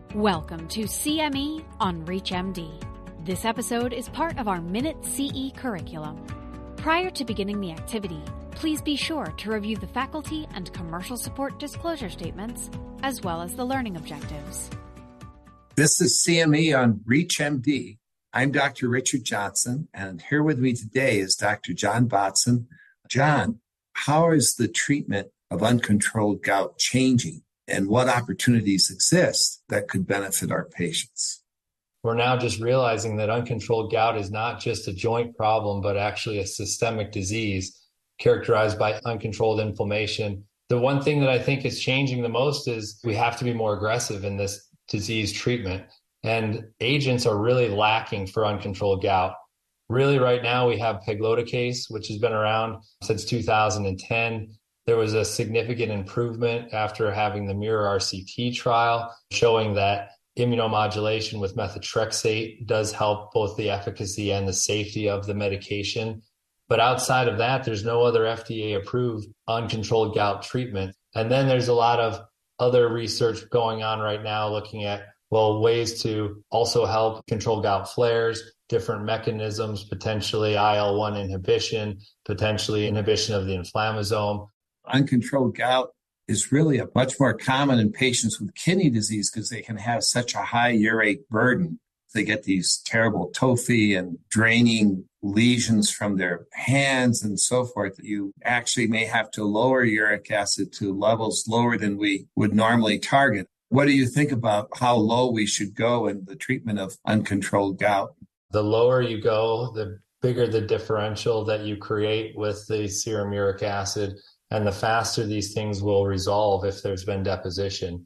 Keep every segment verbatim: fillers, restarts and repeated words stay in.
Welcome to C M E on ReachMD. This episode is part of our Minute C E curriculum. Prior to beginning the activity, please be sure to review the faculty and commercial support disclosure statements, as well as the learning objectives. This is C M E on ReachMD. I'm Doctor Richard Johnson, and here with me today is Doctor John Botson. John, how is the treatment of uncontrolled gout changing, and what opportunities exist that could benefit our patients? We're now just realizing that uncontrolled gout is not just a joint problem, but actually a systemic disease characterized by uncontrolled inflammation. The one thing that I think is changing the most is we have to be more aggressive in this disease treatment. And agents are really lacking for uncontrolled gout. Really, right now, we have pegloticase, which has been around since two thousand ten. There was a significant improvement after having the MIRROR R C T trial, showing that immunomodulation with methotrexate does help both the efficacy and the safety of the medication. But outside of that, there's no other F D A-approved uncontrolled gout treatment. And then there's a lot of other research going on right now looking at, well, ways to also help control gout flares, different mechanisms, potentially I L one inhibition, potentially inhibition of the inflammasome. Uncontrolled gout is really a much more common in patients with kidney disease because they can have such a high urate burden. They get these terrible tophi and draining lesions from their hands and so forth. You actually may have to lower uric acid to levels lower than we would normally target. What do you think about how low we should go in the treatment of uncontrolled gout? The lower you go, the bigger the differential that you create with the serum uric acid, and the faster these things will resolve if there's been deposition.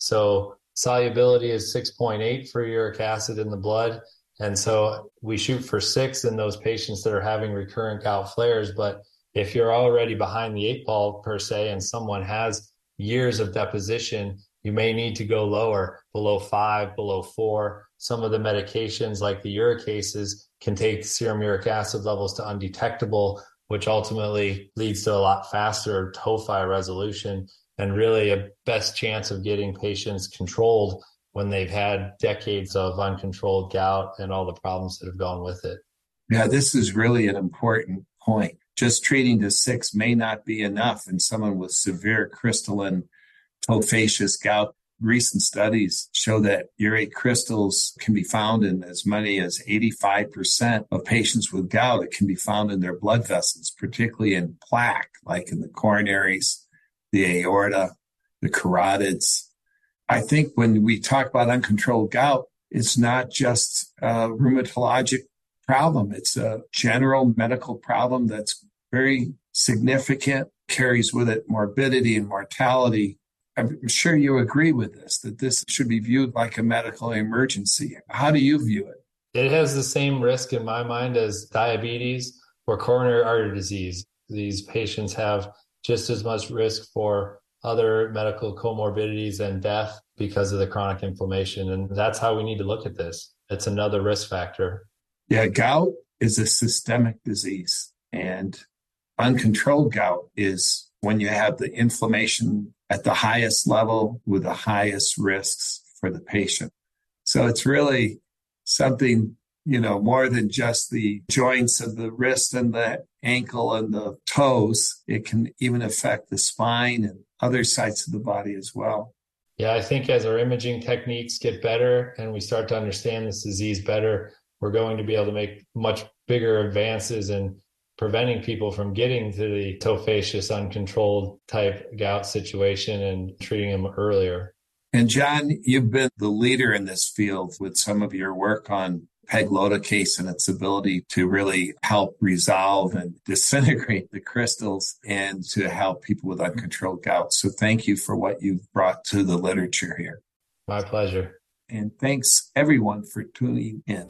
So solubility is six point eight for uric acid in the blood. And so we shoot for six in those patients that are having recurrent gout flares. But if you're already behind the eight ball per se, and someone has years of deposition, you may need to go lower, below five, below four. Some of the medications like the uricases can take serum uric acid levels to undetectable, which ultimately leads to a lot faster tophi resolution and really a best chance of getting patients controlled when they've had decades of uncontrolled gout and all the problems that have gone with it. Yeah, this is really an important point. Just treating to six may not be enough in someone with severe crystalline tophaceous gout. Recent studies show that urate crystals can be found in as many as eighty-five percent of patients with gout. It can be found in their blood vessels, particularly in plaque, like in the coronaries, the aorta, the carotids. I think when we talk about uncontrolled gout, it's not just a rheumatologic problem. It's a general medical problem that's very significant, carries with it morbidity and mortality. I'm sure you agree with this, that this should be viewed like a medical emergency. How do you view it? It has the same risk in my mind as diabetes or coronary artery disease. These patients have just as much risk for other medical comorbidities and death because of the chronic inflammation. And that's how we need to look at this. It's another risk factor. Yeah, gout is a systemic disease, and uncontrolled gout is when you have the inflammation at the highest level with the highest risks for the patient. So it's really something, you know, more than just the joints of the wrist and the ankle and the toes. It can even affect the spine and other sites of the body as well. Yeah, I think as our imaging techniques get better and we start to understand this disease better, we're going to be able to make much bigger advances in preventing people from getting to the tophaceous uncontrolled type gout situation and treating them earlier. And John, you've been the leader in this field with some of your work on pegloticase and its ability to really help resolve and disintegrate the crystals and to help people with uncontrolled gout. So thank you for what you've brought to the literature here. My pleasure. And thanks everyone for tuning in.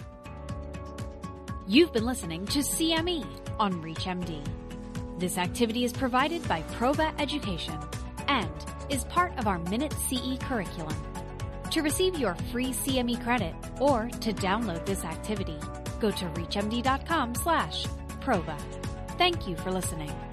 You've been listening to C M E on ReachMD. This activity is provided by Proba Education and is part of our Minute C E curriculum. To receive your free C M E credit or to download this activity, go to reachmd.com slash proba. Thank you for listening.